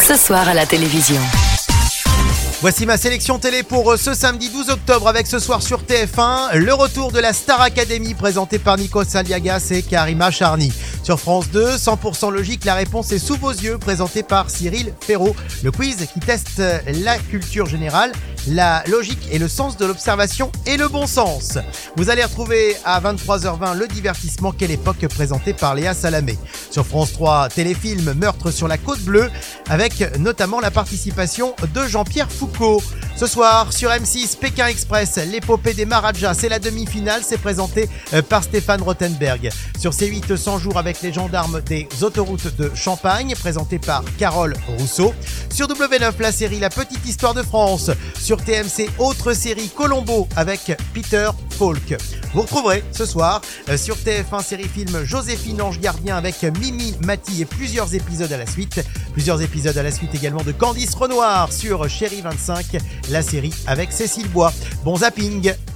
ce soir à la télévision. Voici ma sélection télé pour ce samedi 12 octobre avec ce soir sur TF1, le retour de la Star Academy présenté par Nikos Aliagas et Karima Charny. Sur France 2, 100% logique, la réponse est sous vos yeux, présenté par Cyril Ferraud. Le quiz qui teste la culture générale, la logique et le sens de l'observation et le bon sens. Vous allez retrouver à 23h20 le divertissement Quelle époque présenté par Léa Salamé. Sur France 3, téléfilm Meurtre sur la Côte Bleue avec notamment la participation de Jean-Pierre Foucault. Ce soir sur M6, Pékin Express, l'épopée des Maharajas, c'est la demi-finale, c'est présenté par Stéphane Rothenberg. Sur C8, 100 jours avec les gendarmes des autoroutes de Champagne, présenté par Carole Rousseau. Sur W9, la série La Petite Histoire de France. Sur TMC, autre série Colombo avec Peter Falk. Vous retrouverez ce soir sur TF1 série-film Joséphine Ange Gardien avec Mimi Mati et plusieurs épisodes à la suite. Plusieurs épisodes à la suite également de Candice Renoir sur Chérie 25, la série avec Cécile Bois. Bon zapping!